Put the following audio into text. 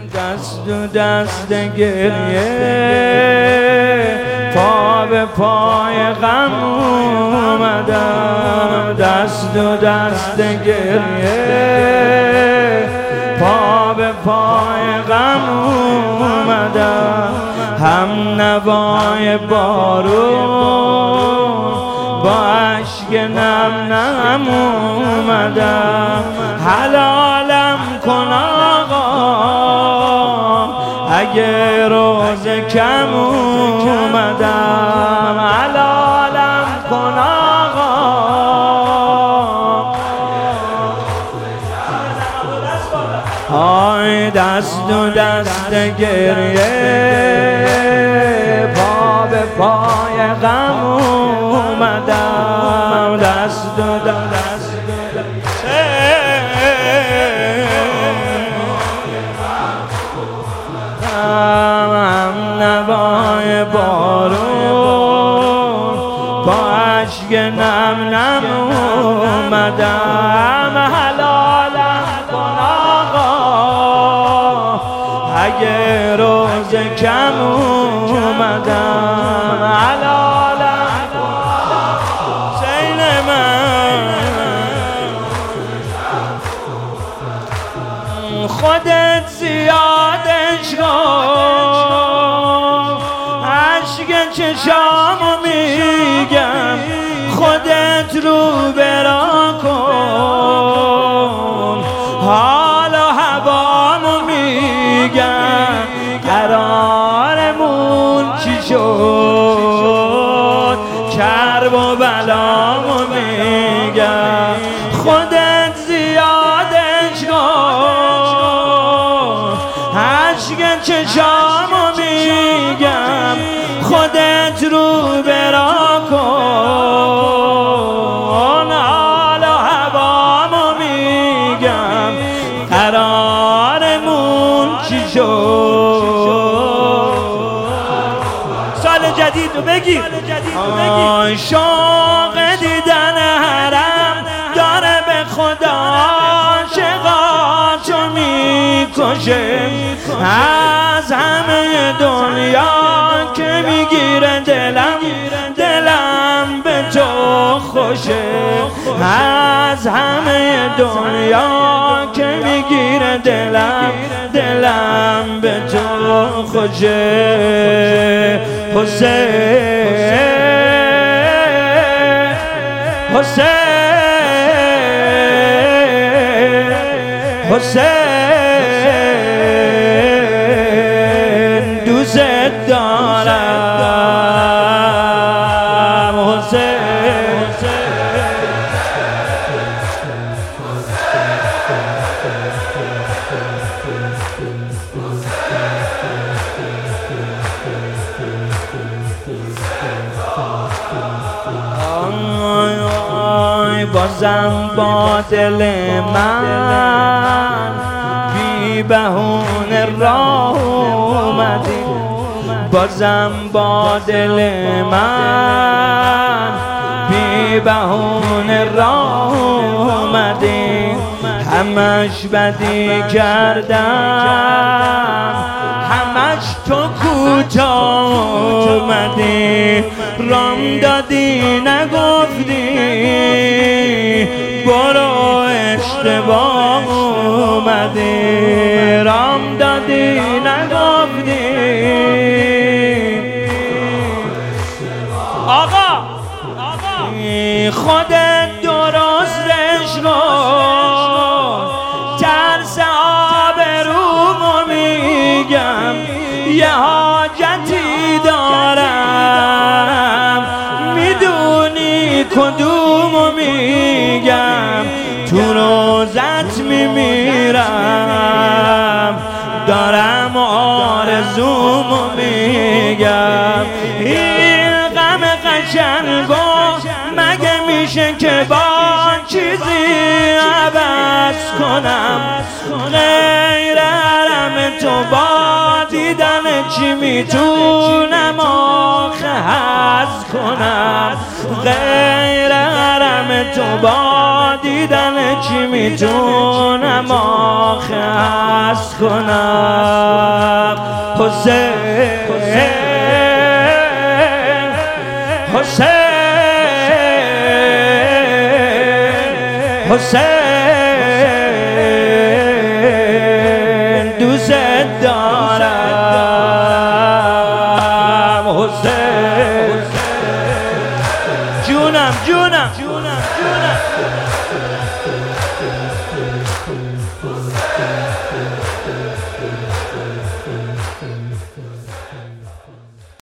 دست و دست گریه پا به پای غم اومدم، دست و دست گریه پا به پای غم اومدم، هم نوای بارون با اشک نم نم اومدم. حلالم کن آقا اگه روز کم اومدم، حلالم کن آقا. آی دست و دست گریه پا به پای غم اومدم، دست و دست هم نوای بارون با اشک نم نم اومدم، حلالم کن آقا اگه روز کم اومدم، حلالم سین من. خودت زیادش کن اشک چشامو میگم، خودت رو برا کن حال و هوامو میگم، قرارمون چی شد کرب و بلامو میگم. خودت زیادش کن اشک چشامو میگم، خودت رو برا کن حال و هوامو میگم، قرارمون چی شد. سال جدید رو بگیر. شوق دیدن حرم داره به خدا عاشقاشو میکشه، از همه دنیا که میگیره دلم به تو خوشه، از همه دنیا که میگیره دلم به تو خوشه. حسین حسین دوست دارم، حسین بازم با دل من بی بهونه راه اومدی، بازم با دل من بی بهونه راه اومدی، همش بدی کردم همش تو کوتاه اومدی، رام دادی نگفتی برو اشتباه اومدی، رام دادی نگفتی. آقا خودت درستش کن، ترس آبرومو میگم، یه حاجتی دارم میدونی کدومو میگم، تو روزت میمیرم دارم آرزومو میگم. این غم قشنگو مگه میشه که با چیزی عوض کنم، غیر حرم تو با دیدن چی میتونم آخر هست کنم؟ غیر حرم تو با دیدن چی میتونم آخه هست کنم؟ حسین حسین حسین دوست دارم.